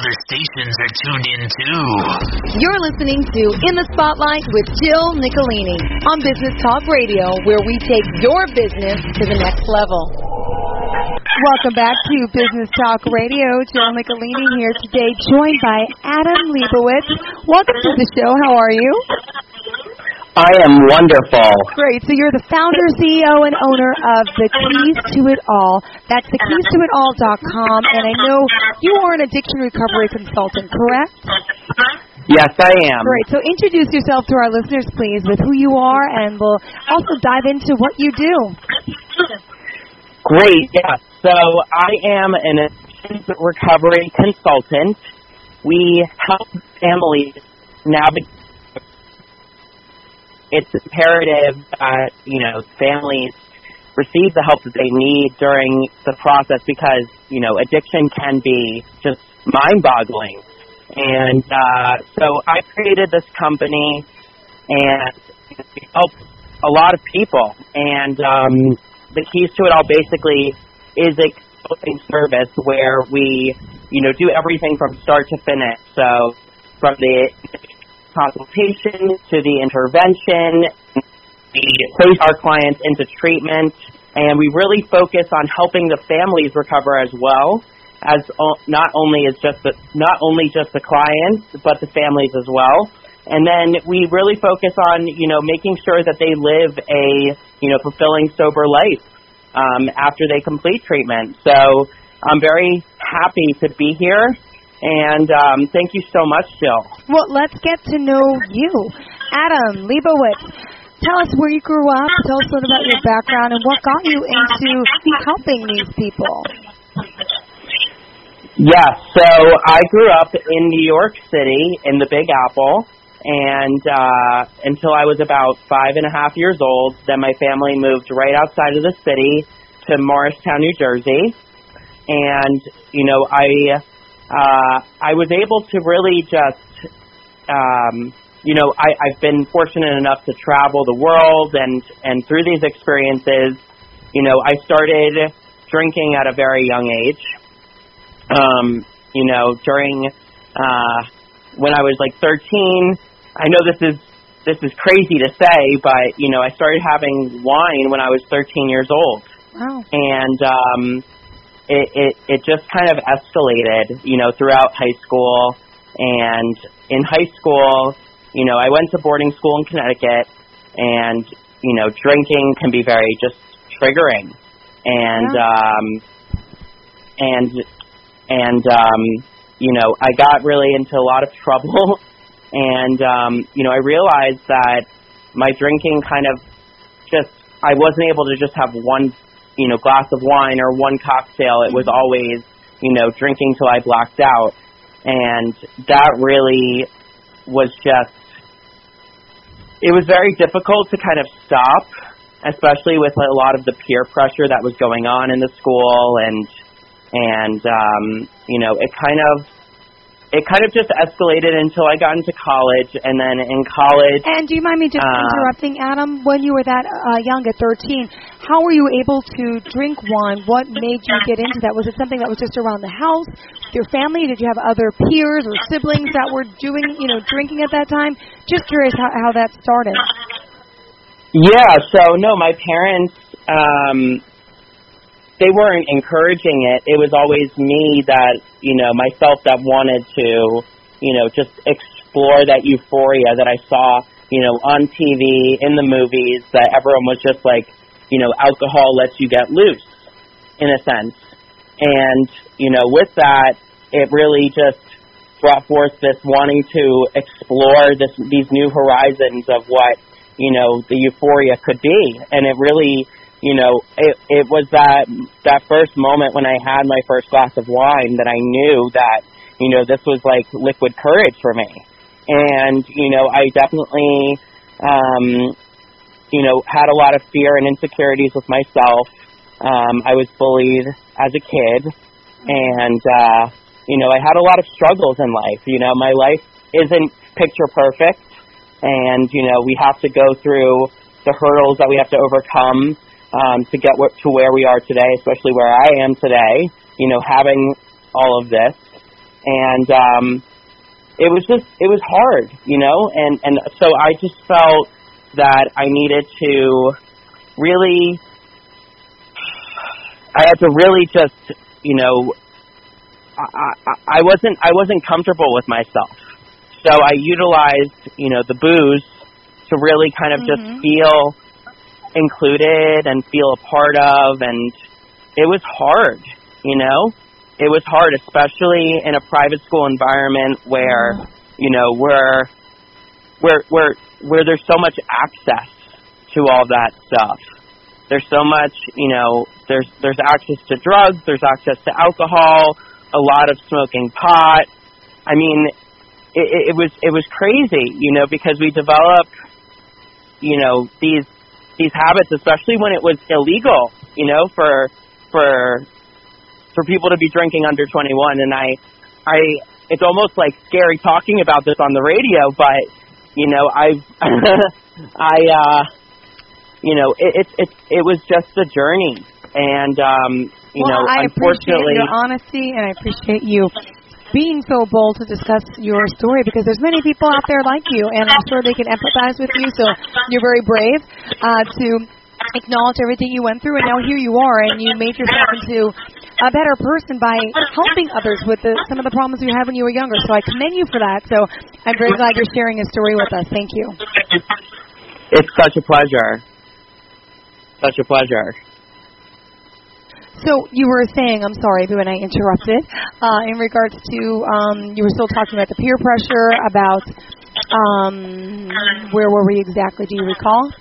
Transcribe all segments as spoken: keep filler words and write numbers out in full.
other stations are tuned in too. You're listening to In the Spotlight with Jill Nicolini on Business Talk Radio, where we take your business to the next level. Welcome back to Business Talk Radio. Jill Nicolini here today, joined by Adam Leibowitz. Welcome to the show. How are you? I am wonderful. Great. So you're the founder, C E O, and owner of The Keys to It All. That's the keys to it all dot com. And I know you are an addiction recovery consultant, correct? Yes, I am. Great. So introduce yourself to our listeners, please, with who you are, and we'll also dive into what you do. Great. Yes. So I am an addiction recovery consultant. We help families navigate. It's imperative that, you know, families receive the help that they need during the process because, you know, addiction can be just mind-boggling. And uh, so I created this company, and we help a lot of people. And um, the Keys to It All basically is a consulting service where we, you know, do everything from start to finish. So from the consultation to the intervention, we place our clients into treatment, and we really focus on helping the families recover as well, as o- not only is just the, not only just the clients, but the families as well. And then we really focus on, you know, making sure that they live a, you know, fulfilling, sober life um, after they complete treatment. So I'm very happy to be here. And um, thank you so much, Jill. Well, let's get to know you. Adam Leibowitz, tell us where you grew up, tell us a little about your background, and what got you into helping these people. Yes, so I grew up in New York City in the Big Apple, and uh, until I was about five and a half years old, then my family moved right outside of the city to Morristown, New Jersey. And, you know, I... Uh, I was able to really just, um, you know, I, I've been fortunate enough to travel the world, and, and through these experiences, you know, I started drinking at a very young age. Um, you know, during, uh, when I was like thirteen, I know this is, this is crazy to say, but, you know, I started having wine when I was thirteen years old. Wow. And, um, It, it it just kind of escalated, you know, throughout high school. And in high school, you know, I went to boarding school in Connecticut, and, you know, drinking can be very just triggering. And, yeah. um, and, and, um, you know, I got really into a lot of trouble. And, um, you know, I realized that my drinking kind of just, I wasn't able to just have one you know, glass of wine or one cocktail. It was always, you know, drinking till I blacked out. And that really was just, it was very difficult to kind of stop, especially with a lot of the peer pressure that was going on in the school. And, and um, you know, it kind of, it kind of just escalated until I got into college, and then in college... And do you mind me just uh, interrupting, Adam? When you were that uh, young at thirteen, how were you able to drink wine? What made you get into that? Was it something that was just around the house, your family? Did you have other peers or siblings that were doing, you know, drinking at that time? Just curious how, how that started. Yeah, so, no, my parents... Um, they weren't encouraging it. It was always me that, you know, myself that wanted to, you know, just explore that euphoria that I saw, you know, on T V, in the movies, that everyone was just like, you know, alcohol lets you get loose, in a sense. And, you know, with that, it really just brought forth this wanting to explore this these new horizons of what, you know, the euphoria could be. And it really... You know, it it was that that first moment when I had my first glass of wine that I knew that, you know, this was like liquid courage for me. And, you know, I definitely, um, you know, had a lot of fear and insecurities with myself. Um, I was bullied as a kid. And, uh, you know, I had a lot of struggles in life. You know, my life isn't picture perfect. And, you know, we have to go through the hurdles that we have to overcome Um, to get to where we are today, especially where I am today, you know, having all of this. And um, it was just, it was hard, you know, and, and so I just felt that I needed to really, I had to really just, you know, I, I, I wasn't, I wasn't comfortable with myself. So I utilized, you know, the booze to really kind of mm-hmm. just feel included and feel a part of, and it was hard, you know? It was hard, especially in a private school environment where, mm-hmm. you know, where, where, where, where there's so much access to all that stuff. There's so much, you know, there's, there's access to drugs, there's access to alcohol, a lot of smoking pot. I mean, it, it was, it was crazy, you know, because we developed, you know, these, these habits, especially when it was illegal, you know, for, for, for people to be drinking under twenty-one. And I, I, it's almost like scary talking about this on the radio, but, you know, I've, I, uh, you know, it, it, it, it was just a journey. And, um, you well, know, I unfortunately. appreciate your honesty, and I appreciate you being so bold to discuss your story, because there's many people out there like you, and I'm sure they can empathize with you. So you're very brave uh, to acknowledge everything you went through, and now here you are, and you made yourself into a better person by helping others with the, some of the problems you had when you were younger. So I commend you for that. So I'm very glad you're sharing a story with us. Thank you. It's such a pleasure. Such a pleasure. So you were saying, I'm sorry when I interrupted, uh, in regards to, um, you were still talking about the peer pressure, about, um, where were we exactly? Do you recall?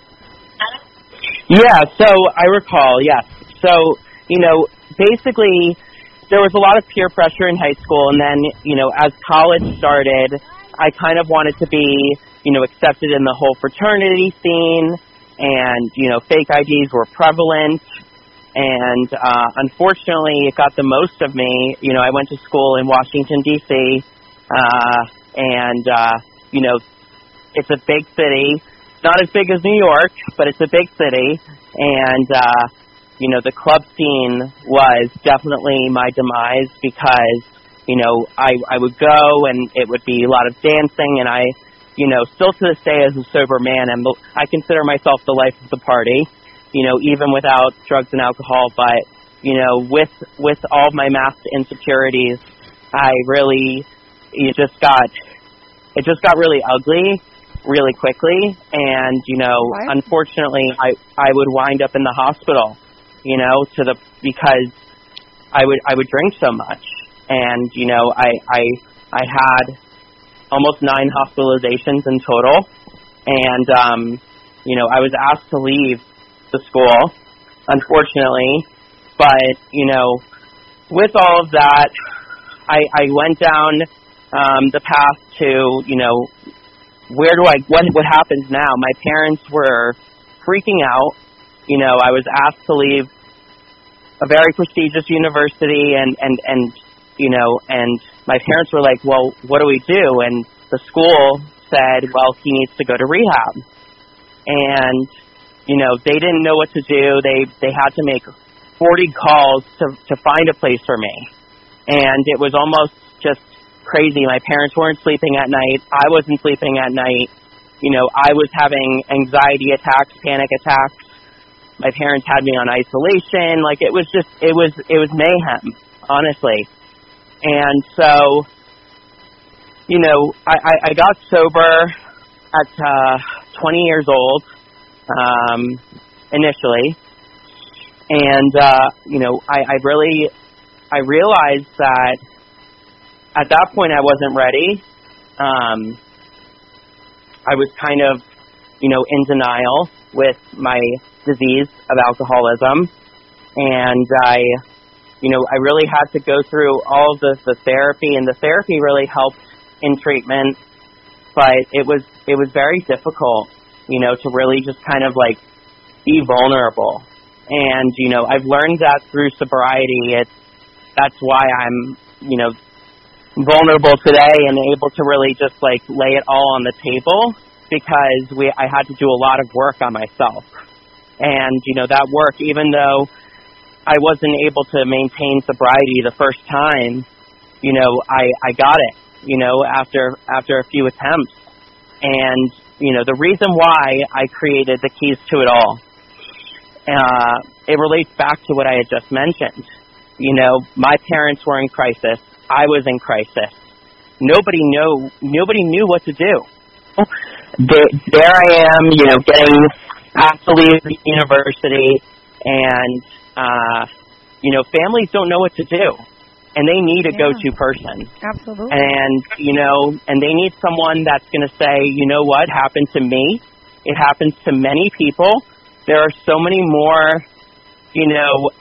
Yeah, so I recall, yes. So, you know, basically there was a lot of peer pressure in high school, and then, you know, as college started, I kind of wanted to be, you know, accepted in the whole fraternity scene, and, you know, fake I Ds were prevalent. And uh, unfortunately, it got the most of me. You know, I went to school in Washington, D C, uh, and, uh, you know, it's a big city. It's not as big as New York, but it's a big city. And, uh, you know, the club scene was definitely my demise because, you know, I, I would go and it would be a lot of dancing. And I, you know, still to this day as a sober man, I'm, I consider myself the life of the party. You know, even without drugs and alcohol, but, you know, with with all of my masked insecurities, I really, it just got, it just got really ugly really quickly, and, you know, what? Unfortunately, I, I would wind up in the hospital, you know, to the, because I would, I would drink so much, and, you know, I, I, I had almost nine hospitalizations in total, and, um, you know, I was asked to leave the school, unfortunately, but, you know, with all of that, I, I went down um, the path to, you know, where do I, what, what happens now? My parents were freaking out. You know, I was asked to leave a very prestigious university, and, and, and you know, and my parents were like, well, what do we do? And the school said, well, he needs to go to rehab. And you know, they didn't know what to do. They they had to make forty calls to to find a place for me. And it was almost just crazy. My parents weren't sleeping at night. I wasn't sleeping at night. You know, I was having anxiety attacks, panic attacks. My parents had me on isolation. Like, it was just, it was, it was mayhem, honestly. And so, you know, I, I, I got sober at uh, twenty years old. Um, initially, and, uh, you know, I, I really, I realized that at that point I wasn't ready. Um, I was kind of, you know, in denial with my disease of alcoholism, and I, you know, I really had to go through all of the, the therapy, and the therapy really helped in treatment, but it was, it was very difficult. You know, to really just kind of like be vulnerable. And, you know, I've learned that through sobriety. It's, that's why I'm, you know, vulnerable today and able to really just like lay it all on the table, because we, I had to do a lot of work on myself. And, you know, that work, even though I wasn't able to maintain sobriety the first time, you know, I, I got it, you know, after after a few attempts. And, you know, the reason why I created The Keys to It All, uh, it relates back to what I had just mentioned. You know, my parents were in crisis. I was in crisis. Nobody knew, nobody knew what to do. There, there I am, you know, getting asked to leave the university, and, uh, you know, families don't know what to do, and they need a Yeah. go-to person. Absolutely. And, you know, and they need someone that's going to say, you know what, happened to me. It happens to many people. There are so many more, you know,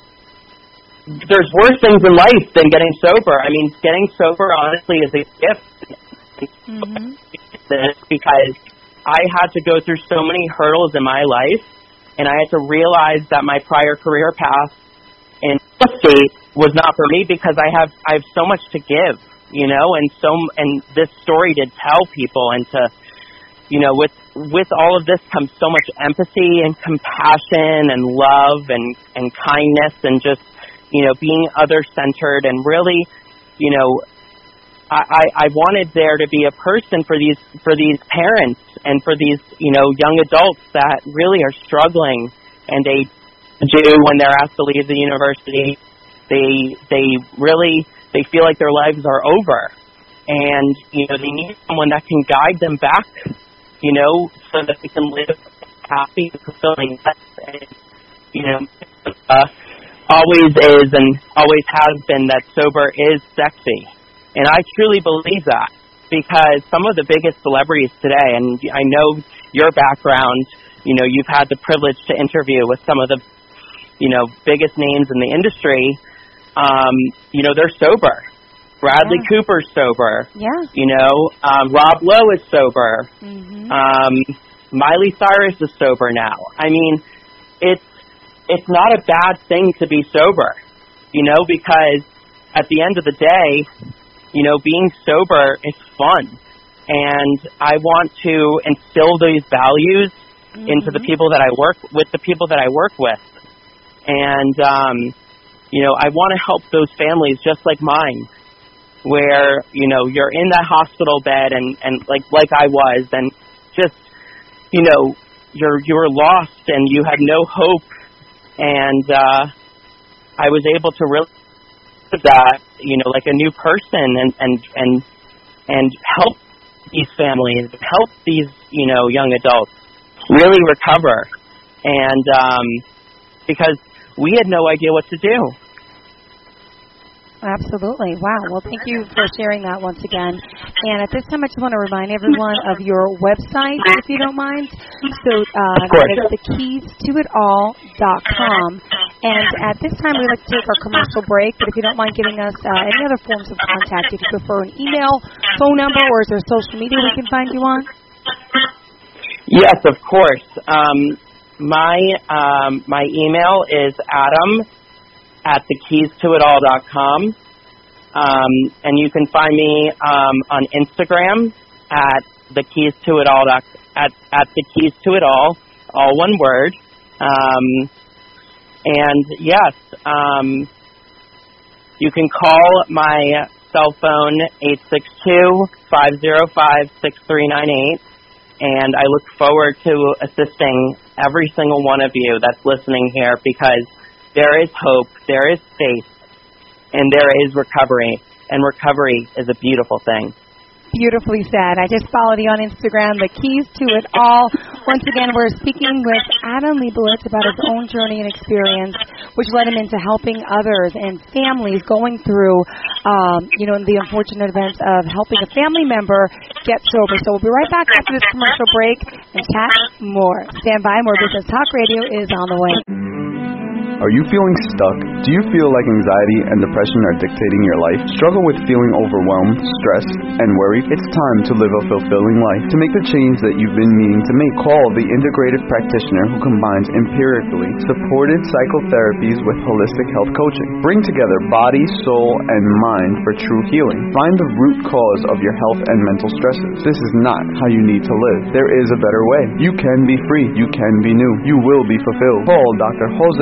there's worse things in life than getting sober. I mean, getting sober, honestly, is a gift. Mm-hmm. This because I had to go through so many hurdles in my life, and I had to realize that my prior career path in real estate was not for me, because I have I have so much to give, you know, and so and this story to tell people, and to, you know, with with all of this comes so much empathy and compassion and love and and kindness, and just, you know, being other centered, and really, you know, I, I wanted there to be a person for these for these parents and for these, you know, young adults that really are struggling, and they do, when they're asked to leave the university, they they really they feel like their lives are over, and, you know, they need someone that can guide them back, you know, so that they can live happy, fulfilling lives. And, you know, uh, always is and always has been that sober is sexy. And I truly believe that, because some of the biggest celebrities today, and I know your background, you know, you've had the privilege to interview with some of the, you know, biggest names in the industry, um, you know, they're sober. Bradley yeah. Cooper's sober. Yeah. You know, um, Rob Lowe is sober. Mm-hmm. Um, Miley Cyrus is sober now. I mean, it's it's not a bad thing to be sober, you know, because at the end of the day, you know, being sober is fun, and I want to instill these values mm-hmm. into the people that I work with, the people that I work with, and um, you know, I want to help those families just like mine, where, you know, you're in that hospital bed, and, and like like I was, and just, you know, you're you're lost and you have no hope, and uh, I was able to really that, you know, like a new person, and, and, and, and help these families, help these, you know, young adults really recover. And, um, because we had no idea what to do. Absolutely. Wow. Well, thank you for sharing that once again. And at this time, I just want to remind everyone of your website, if you don't mind. So uh, that is the keys to it all dot com. And at this time, we'd like to take our commercial break. But if you don't mind giving us uh, any other forms of contact, if you prefer an email, phone number, or is there social media we can find you on? Yes, of course. Um, my um, my email is Adam at the keys to it all dot com, um, and you can find me um, on Instagram at the keys to it all at at the keys to it all, all one word. Um, and yes, um, you can call my cell phone eight six two, five zero five, six three nine eight, and I look forward to assisting every single one of you that's listening here, because there is hope, there is faith, and there is recovery, and recovery is a beautiful thing. Beautifully said. I just followed you on Instagram, The Keys to It All. Once again, we're speaking with Adam Leibowitz about his own journey and experience, which led him into helping others and families going through, um, you know, the unfortunate events of helping a family member get sober. So we'll be right back after this commercial break and chat more. Stand by. More Business Talk Radio is on the way. Are you feeling stuck? Do you feel like anxiety and depression are dictating your life? Struggle with feeling overwhelmed, stressed, and worried? It's time to live a fulfilling life. To make the change that you've been needing to make, call the integrative practitioner who combines empirically supported psychotherapies with holistic health coaching. Bring together body, soul, and mind for true healing. Find the root cause of your health and mental stresses. This is not how you need to live. There is a better way. You can be free. You can be new. You will be fulfilled. Call Doctor Jose Sandoval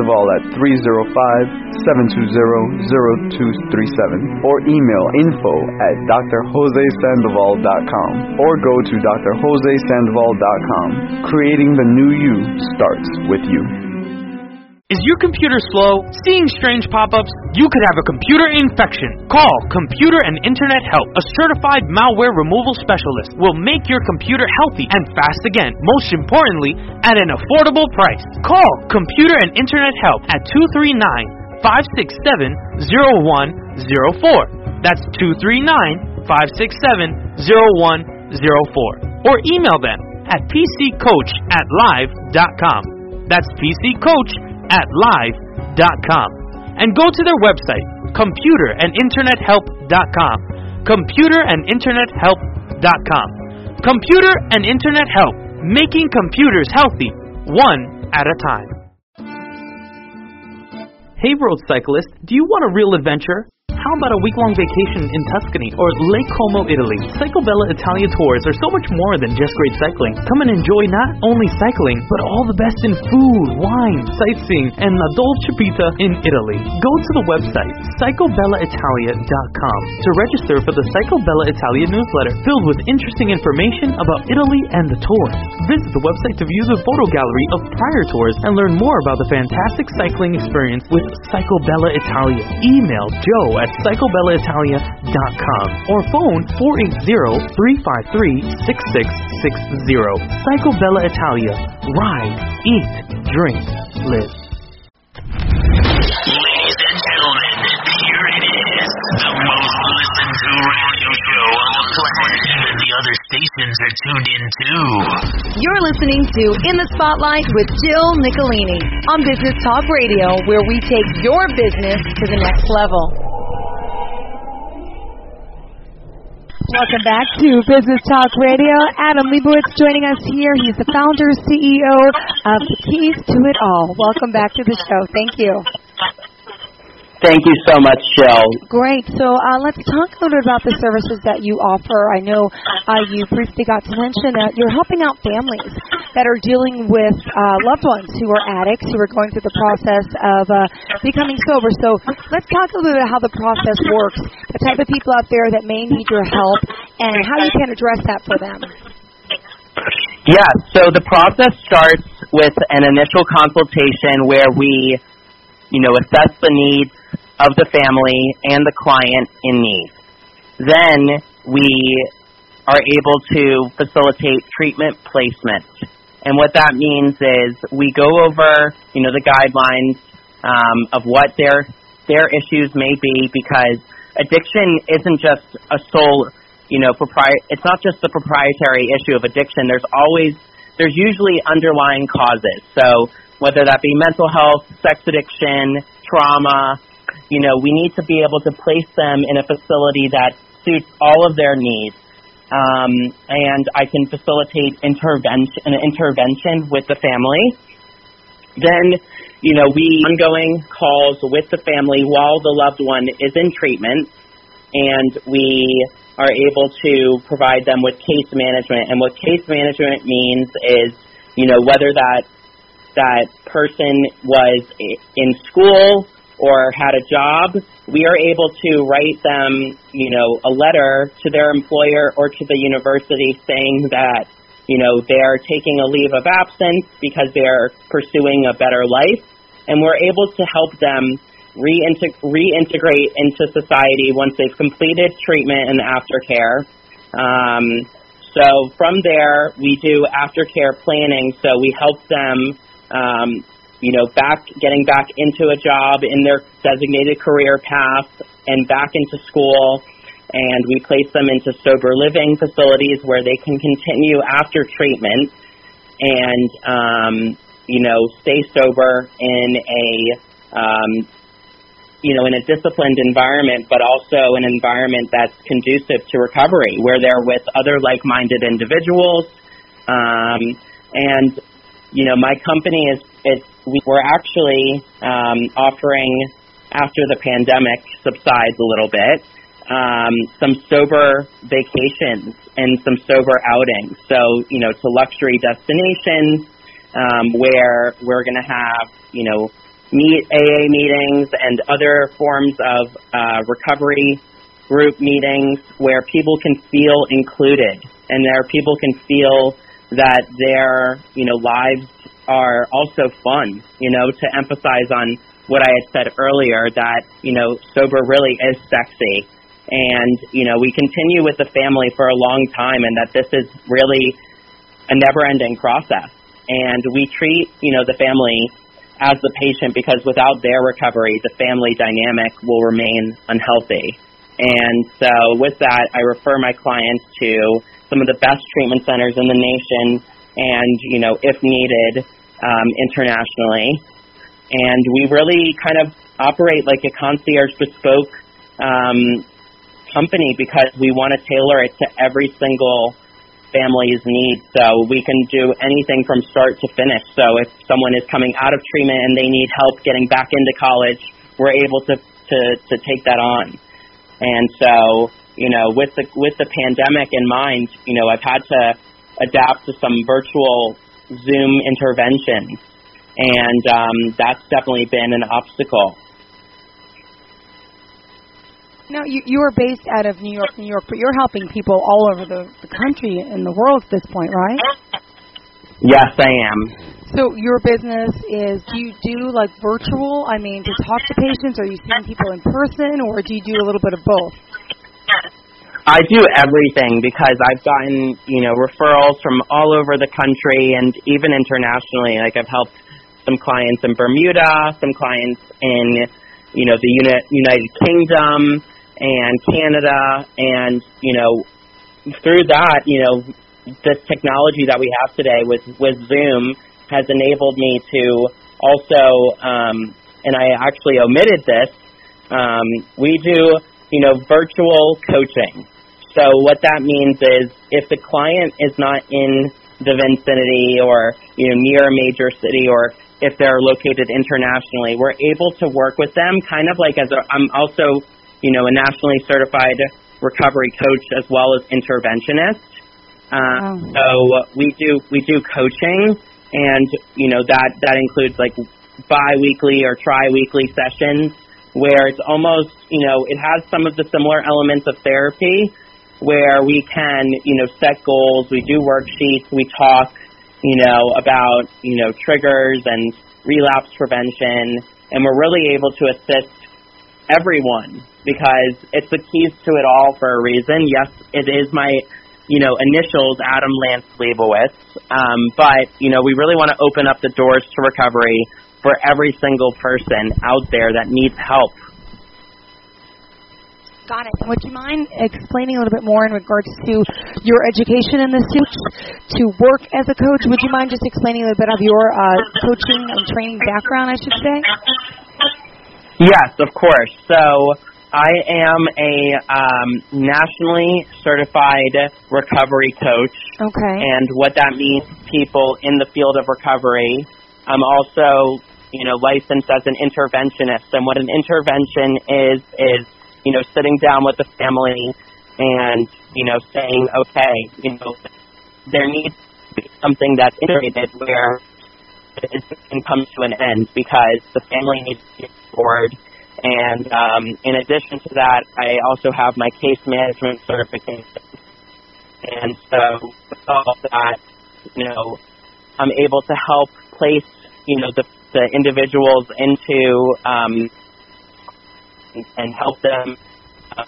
Sandoval at three oh five, seven two zero, zero two three seven or email info at d r jose sandoval dot com or go to d r jose sandoval dot com. Creating the new you starts with you. Is your computer slow? Seeing strange pop-ups? You could have a computer infection. Call Computer and Internet Help. A certified malware removal specialist will make your computer healthy and fast again. Most importantly, at an affordable price. Call Computer and Internet Help at two three nine, five six seven, zero one zero four. That's two three nine, five six seven, zero one zero four. Or email them at p c coach at live dot com. That's p c coach at live dot com. And go to their website, computer and internet help dot com. computer and internet help dot com. Computer and Internet Help, making computers healthy, one at a time. Hey road cyclist, do you want a real adventure? How about a week-long vacation in Tuscany or Lake Como, Italy? Cyclobella Italia tours are so much more than just great cycling. Come and enjoy not only cycling, but all the best in food, wine, sightseeing, and La Dolce Vita in Italy. Go to the website, cyclobella italia dot com, to register for the Cyclobella Italia newsletter, filled with interesting information about Italy and the tours. Visit the website to view the photo gallery of prior tours and learn more about the fantastic cycling experience with Cyclobella Italia. Email Joe at cyclobella italia dot com or phone four eight zero, three five three, six six six zero. Cyclobella Italia. Ride, eat, drink, live. Ladies and gentlemen, here it is, the most listened to radio show on the planet. Even the other stations are tuned in too. You're listening to In the Spotlight with Jill Nicolini on Business Talk Radio, where we take your business to the next level. Welcome back to Business Talk Radio. Adam Leibowitz joining us here. He's the founder, C E O of The Keys to It All. Welcome back to the show. Thank you. Thank you so much, Jill. Great. So uh, let's talk a little bit about the services that you offer. I know uh, you briefly got to mention that you're helping out families that are dealing with uh, loved ones who are addicts, who are going through the process of uh, becoming sober. So let's talk a little bit about how the process works, the type of people out there that may need your help, and how you can address that for them. Yeah, so the process starts with an initial consultation where we, you know, assess the needs of the family and the client in need. Then we are able to facilitate treatment placement. And what that means is we go over, you know, the guidelines um, of what their their issues may be, because addiction isn't just a sole, you know, propri- it's not just the proprietary issue of addiction. There's always, there's usually underlying causes. So whether that be mental health, sex addiction, trauma, you know, we need to be able to place them in a facility that suits all of their needs. Um, and I can facilitate intervention, an intervention with the family. Then, you know, we ongoing calls with the family while the loved one is in treatment, and we are able to provide them with case management. And what case management means is, you know, whether that that person was in school or had a job, we are able to write them, you know, a letter to their employer or to the university saying that, you know, they're taking a leave of absence because they're pursuing a better life, and we're able to help them reinteg- reintegrate into society once they've completed treatment and aftercare. Um, so from there, we do aftercare planning, so we help them Um, you know, back getting back into a job in their designated career path and back into school, and we place them into sober living facilities where they can continue after treatment and, um, you know, stay sober in a, um, you know, in a disciplined environment, but also an environment that's conducive to recovery, where they're with other like-minded individuals, um, and you know, my company is, it's, we're actually um, offering, after the pandemic subsides a little bit, um, some sober vacations and some sober outings. So, you know, to luxury destinations um, where we're going to have, you know, meet A A meetings and other forms of uh, recovery group meetings where people can feel included and where people can feel that their, you know, lives are also fun, you know, to emphasize on what I had said earlier, that, you know, sober really is sexy. And, you know, we continue with the family for a long time, and that this is really a never-ending process. And we treat, you know, the family as the patient, because without their recovery, the family dynamic will remain unhealthy. And so with that, I refer my clients to some of the best treatment centers in the nation and, you know, if needed, um, internationally. And we really kind of operate like a concierge bespoke um, company, because we want to tailor it to every single family's needs. So we can do anything from start to finish. So if someone is coming out of treatment and they need help getting back into college, we're able to, to, to take that on. And so, you know, with the with the pandemic in mind, you know, I've had to adapt to some virtual Zoom interventions, and um, that's definitely been an obstacle. Now, you, you are based out of New York, New York, but you're helping people all over the, the country and the world at this point, right? Yes, I am. So your business is, do you do like virtual, I mean, to talk to patients? Are you seeing people in person, or do you do a little bit of both? I do everything, because I've gotten, you know, referrals from all over the country and even internationally. Like, I've helped some clients in Bermuda, some clients in, you know, the Uni- United Kingdom and Canada, and, you know, through that, you know, this technology that we have today with, with Zoom has enabled me to also, um, and I actually omitted this, um, we do, you know, virtual coaching. So what that means is if the client is not in the vicinity or, you know, near a major city, or if they're located internationally, we're able to work with them kind of like as a, I'm also, you know, a nationally certified recovery coach as well as interventionist. Uh, wow. So we do we do coaching, and, you know, that, that includes like bi-weekly or tri-weekly sessions where it's almost, you know, it has some of the similar elements of therapy, where we can, you know, set goals, we do worksheets, we talk, you know, about, you know, triggers and relapse prevention, and we're really able to assist everyone, because it's the keys to it all for a reason. Yes, it is my, you know, initials, Adam Lance Leibowitz, um, but, you know, we really want to open up the doors to recovery for every single person out there that needs help. Got it. Would you mind explaining a little bit more in regards to your education in this to, to work as a coach? Would you mind just explaining a little bit of your uh, coaching and training background, I should say? Yes, of course. So I am a um, nationally certified recovery coach. Okay. And what that means to people in the field of recovery. I'm also, you know, licensed as an interventionist. And what an intervention is, is you know, sitting down with the family and, you know, saying, okay, you know, there needs to be something that's integrated where it can come to an end, because the family needs to be forward. And um, in addition to that, I also have my case management certification. And so with all of that, you know, I'm able to help place, you know, the, the individuals into um, and help them. Uh,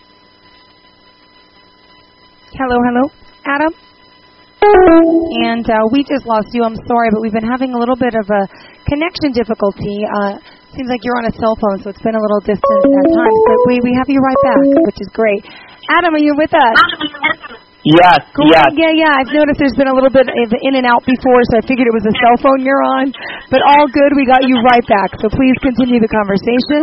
hello, hello, Adam? And uh, we just lost you. I'm sorry, but we've been having a little bit of a connection difficulty. Uh, seems like you're on a cell phone, so it's been a little distant at times. But we, we have you right back, which is great. Adam, are you with us? Yes, cool. yes. Yeah, yeah. I've noticed there's been a little bit of in and out before, so I figured it was a cell phone you're on. But all good. We got you right back. So please continue the conversation.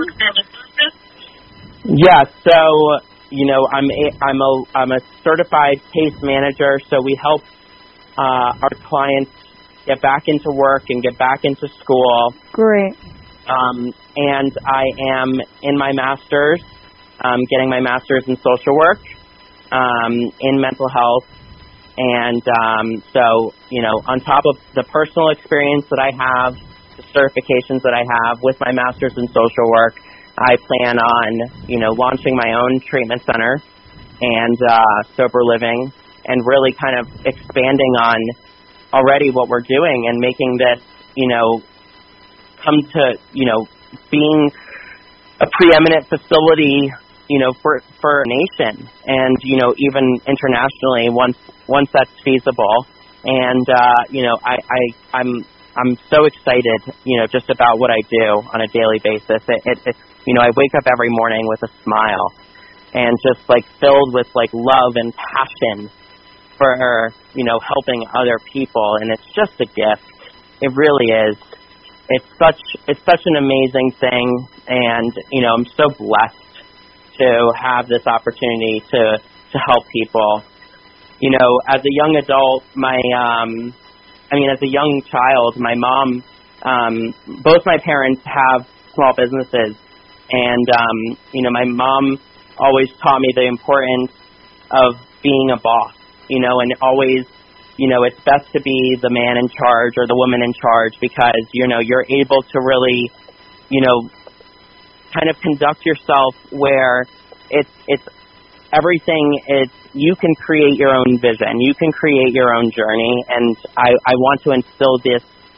Yeah, so, you know, I'm a, I'm a, I'm a certified case manager, so we help uh, our clients get back into work and get back into school. Great. Um, and I am in my master's, um, getting my master's in social work, um, in mental health. And um, so, you know, on top of the personal experience that I have the certifications that I have with my master's in social work, I plan on, you know, launching my own treatment center and uh, sober living, and really kind of expanding on already what we're doing and making this, you know, come to, you know, being a preeminent facility, you know, for for a nation, and, you know, even internationally once once that's feasible. And uh, you know, I, I I'm I'm so excited, you know, just about what I do on a daily basis. It, it, it you know, I wake up every morning with a smile, and just like filled with like love and passion for, you know, helping other people, and it's just a gift. It really is. It's such it's such an amazing thing, and, you know, I'm so blessed to have this opportunity to, to help people. You know, as a young adult, my, um, I mean, as a young child, my mom, um, both my parents have small businesses, and, um, you know, my mom always taught me the importance of being a boss, you know, and always, you know, it's best to be the man in charge or the woman in charge, because, you know, you're able to really, you know, kind of conduct yourself where it's it's everything is, you can create your own vision, you can create your own journey, and I, I want to instill this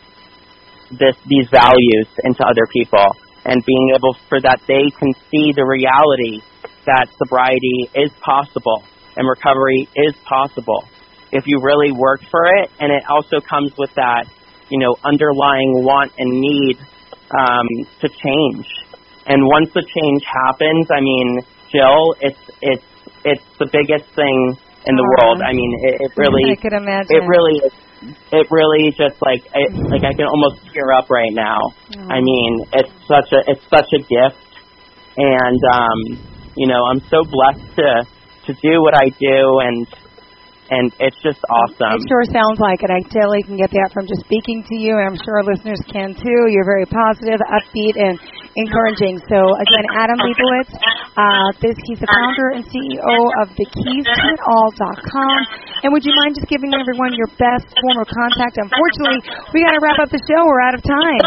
this these values into other people, and being able for that they can see the reality that sobriety is possible and recovery is possible if you really work for it. And it also comes with that, you know, underlying want and need um, to change. And once the change happens, I mean, Jill, it's it's it's the biggest thing in the uh, world. I mean, it, it really, I could imagine. it really, it really just like, it, like I can almost tear up right now. Oh. I mean, it's such a, it's such a gift, and um, you know, I'm so blessed to to do what I do, and and it's just awesome. It sure sounds like it. I totally can get that from just speaking to you, and I'm sure our listeners can too. You're very positive, upbeat, and encouraging. So again, Adam Leibowitz, uh, this, he's the founder and C E O of the keys to it all dot com. And would you mind just giving everyone your best form of contact? Unfortunately, we got to wrap up the show. We're out of time.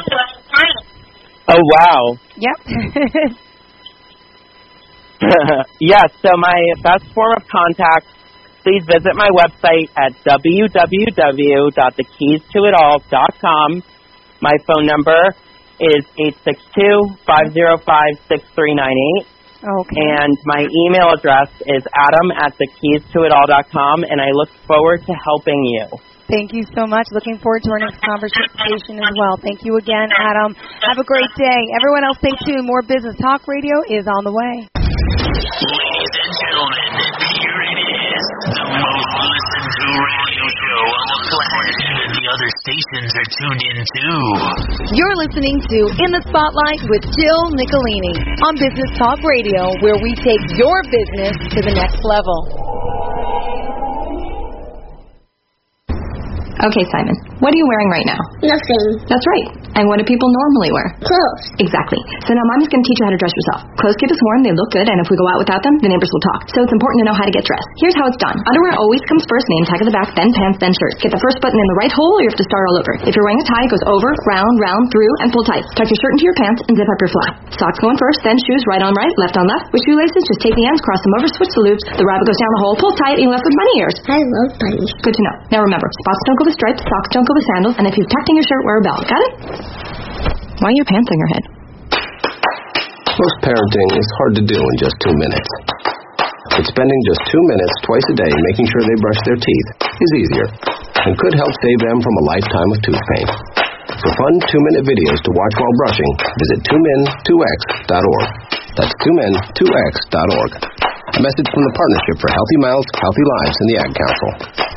Oh, wow. Yep. Yes, so my best form of contact, please visit my website at w w w dot the keys to it all dot com. My phone number is eight six two, five zero five, six three nine eight. Okay. And my email address is adam at the keys to it all dot com, and I look forward to helping you. Thank you so much. Looking forward to our next conversation as well. Thank you again, Adam. Have a great day. Everyone else, stay tuned. More Business Talk Radio is on the way. Ladies and gentlemen, here it is, the most listened to radio show on the planet. Even the other stations are tuned in too. You're listening to In the Spotlight with Jill Nicolini on Business Talk Radio, where we take your business to the next level. Okay, Simon, what are you wearing right now? Nothing. That's right. And what do people normally wear? Clothes. Exactly. So now Mommy's going to teach you how to dress yourself. Clothes keep us warm, they look good, and if we go out without them, the neighbors will talk. So it's important to know how to get dressed. Here's how it's done. Underwear always comes first, name tag at the back, then pants, then shirt. Get the first button in the right hole, or you have to start all over. If you're wearing a tie, it goes over, round, round, through, and pull tight. Tuck your shirt into your pants and zip up your fly. Socks going first, then shoes, right on right, left on left. With shoelaces, just take the ends, cross them over, switch the loops. The rabbit goes down the hole, pull tight, and you're left with bunny ears. I love bunnies. Good to know. Now remember, spots don't go with stripes, socks don't go with sandals, and if you've tucked in your shirt, wear a belt. Got it? Why are your pants on your head? Most parenting is hard to do in just two minutes. But spending just two minutes twice a day making sure they brush their teeth is easier and could help save them from a lifetime of tooth pain. For fun two-minute videos to watch while brushing, visit two min two x dot org. That's two min two x dot org. A message from the Partnership for Healthy Mouths, Healthy Lives and the Ad Council.